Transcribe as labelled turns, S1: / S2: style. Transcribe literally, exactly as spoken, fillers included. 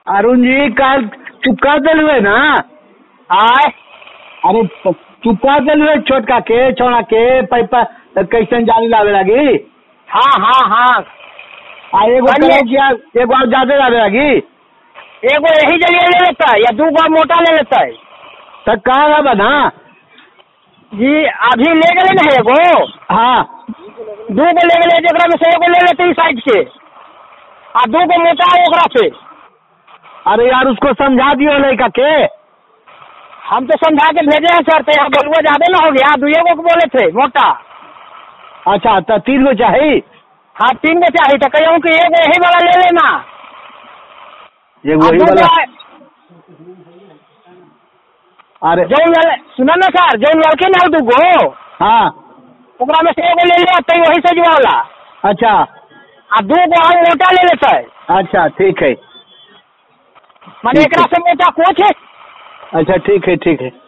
S1: अरुण जी कल चुपका दिल हुए ना
S2: आय
S1: अरे चुपका दिल हुए छोटका के छोड़ा के पैपा कैसन जाने लावे लगी।
S2: हाँ हाँ हाँ
S1: आ एगो
S2: कहिए।
S1: करो क्या एगो और ज्यादा लावे लगी।
S2: एगो यही जगह ले लेता है या दू गो मोटा ले लेता है।
S1: तब कहाँ लावा ना।
S2: जी अभी ले गए ना एगो
S1: हाँ
S2: दू गो ले गए जरा में से एगो ले लेते साइड से आ दू गो मोटा है ओकरा से।
S1: अरे यार उसको समझा दियो लड़का के।
S2: हम तो समझा के भेजे हैं सर, तो यहाँ बलुआ ज्यादा ना हो गया, दुए गो को बोले थे मोटा।
S1: अच्छा तो तीन गो चाहिए।
S2: हाँ तीन गो चाहिए तो कहूँ कि एगो यही वाला ले लेना।
S1: ये
S2: आ
S1: वही
S2: दू
S1: वाला।
S2: गो
S1: अरे
S2: जौन वाले सुना ना सर, जौन लड़के ना दू गो
S1: हाँ
S2: ओकरा में से एगो ले ले तो वही से जुआ वाला
S1: अच्छा
S2: आ दू गो और मोटा ले लेता है।
S1: अच्छा ठीक है
S2: माने एकरा से मोटा कोच है।
S1: अच्छा ठीक है ठीक है।